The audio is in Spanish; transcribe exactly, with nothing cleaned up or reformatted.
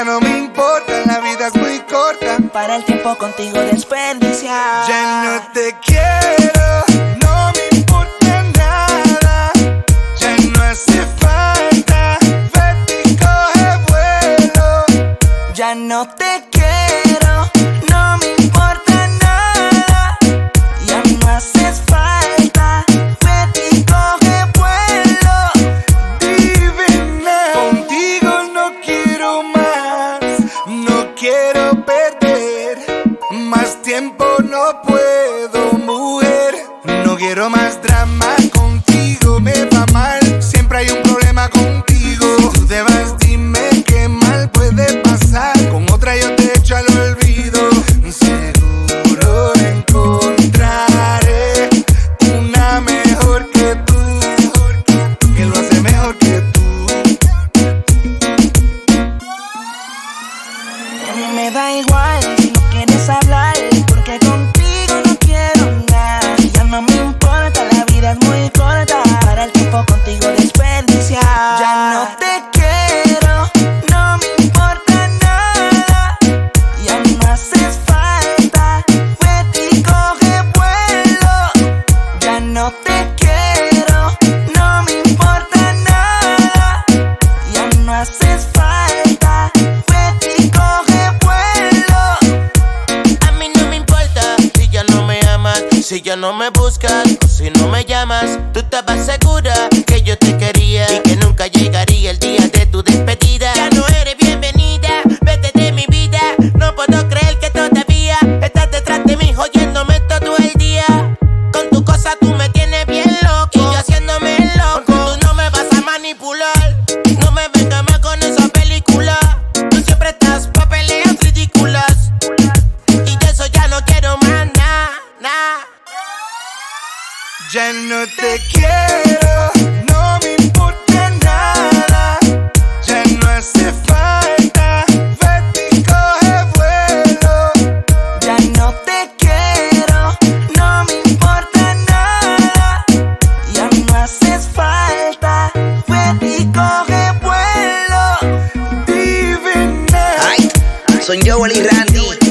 Ya no me importa, la vida es muy corta para el tiempo contigo desperdiciar. Ya no te quiero, no me importa nada. Ya no hace falta, vete y coge vuelo. Ya no te quiero, no me importa nada. Ya no haces falta, vete y coge vuelo. Divina, contigo no quiero más, no quiero perder más tiempo, no puedo, mujer. No quiero más drama contigo, me va mal, siempre hay un problema contigo. Si tú te vas, dime qué mal puede pasar. Con otra yo te echo al olvido. Seguro encontraré una mejor que tú, que lo hace mejor que tú. A mí me da igual si no quieres hablar, porque contigo no quiero nada. Ya no me importa, la vida es muy corta para el tiempo contigo desperdiciar. Ya no te quiero, no me importa nada. Ya no haces falta, vete y coge vuelo. Ya no te quiero, no me importa nada. Ya no haces falta, vete y coge vuelo. A mí no me importa si ya no me amas, si ya no me buscas o si no me llamas. Tú estabas segura que yo te quería y que nunca llegaría el día de tu despedida. Ya no eres bienvenida, vete de mi vida. No puedo creer que todavía estás detrás de mí, jodiéndome todo el día. Con tu cosa tú me tienes bien loco y yo haciéndome loco. Tú no me vas a manipular, no me vengas más con esa película. Tú siempre estás pa' peleas ridículas y de eso ya no quiero más nada, nada. Ya no te quiero, no me importa nada. Ya no hace falta, vete y coge vuelo. Ya no te quiero, no me importa nada. Ya no haces falta, vete y coge vuelo. Divina. Ay, son Joel y Randy.